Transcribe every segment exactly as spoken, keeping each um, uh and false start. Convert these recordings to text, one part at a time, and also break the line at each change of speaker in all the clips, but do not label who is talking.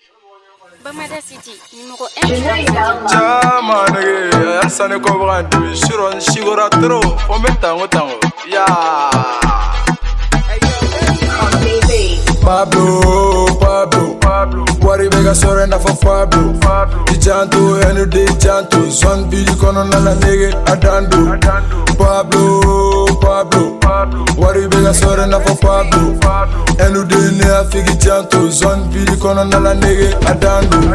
Bamada City, numéro un.
Chama nigga, alsa ne kobrandi, shiron shigora tro, fomentango tango. Ya. Pablo, Pablo, Pablo. Wari bega sorenda for Pablo. Ijanto, enu de janto, son bili kono nala nigga, adando. Pablo, Pablo, Wari bega sorenda for Pablo. Enu de ne afigi janto, son bili kono nala nigga, adando.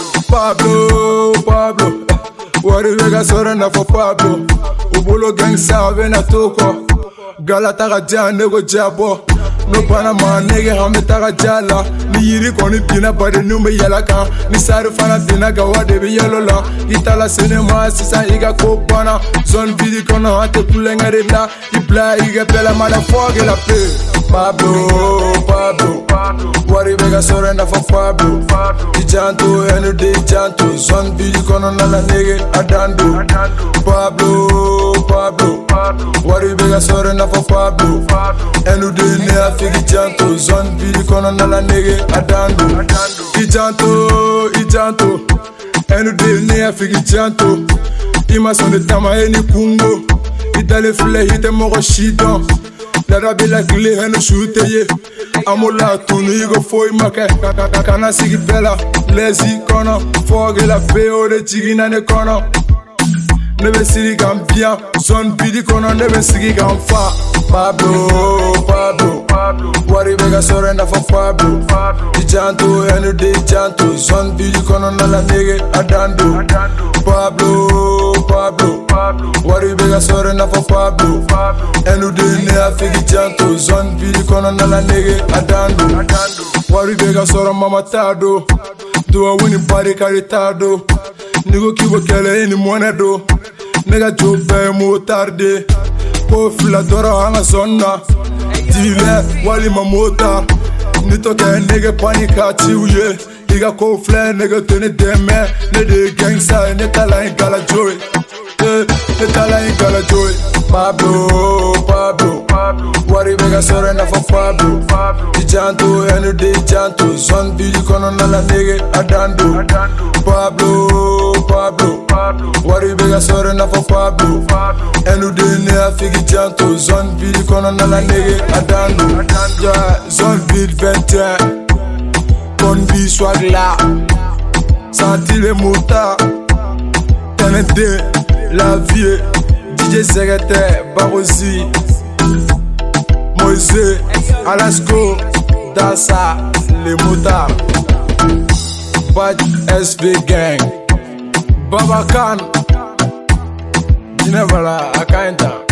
Pablo, Pablo, Wari bega sorenda for Pablo. Ubolo gang sa vena toko, Galata ga nego jabo. No Panama nigga hame taga jala. Ni yiri koni pina bade nume yala kan. Ni sari fana dina gawa debe yelo la. Itala cinema sisa iga kopana. Zone vidi kono hate kulenga de la. Ibla iga pela motherfucker la pe. Pablo, Pablo, Wari bega sorenda for Pablo. Ijanto enu de janto. Zone vidi kono nala nigga adando. Pablo, Pablo, Wari bega sorenda for Pablo. Enu de ne afigi janto. Zone vidi kono nala nigga adando. Ijanto, Ijanto, enu de ne afigi janto. Ima sonde tama eni kungo. Idale fule hite mogo shidon. Dada bila kile henu shute ye. Amola tunu igo foi make. Kana sigi bela, lezi kono. Foge la peo de chigina ne kono. Nebe sigi kan bien, zone bidi kono nebe sigi kan fa. Pablo, Pablo, Wari bega sorenda for Pablo. Ijanto enu de janto, zone bidi kono nala nigga adando. Pablo, Pablo, Wari bega sorenda for Pablo. Enu de ne afigi janto, zone bidi kono nala nigga adando. Wari bega soro mama tado, do a winning body caritado. Nigo kibo kele eni monedo. Nigga jobe mo tarde. Ko fila doro hanga sonna. Dile wali mamota. Nitoke nigga panika chiuye. Iga ko fle nigga tene deme. Nede gangsta netala ingala joy. Netala ingala joy. Pablo, Pablo, Wari bega sorenda for Pablo. Ijanto enu de janto. Zone bidi kono nala nigga adando. Pablo, Pablo, Wari bega sorenda for Pablo. Enu de ne afigi janto. Zone bidi kono nala nigga adando. Yeah, zone bid vingt et un. Con bi swag la. Senti le mota. T N D, la vie. D J Secrétaire, Barosi, Moïse, Alasko, Dassa, les motards, Bad S B Gang, Baba Khan, Dinevala, Akainta.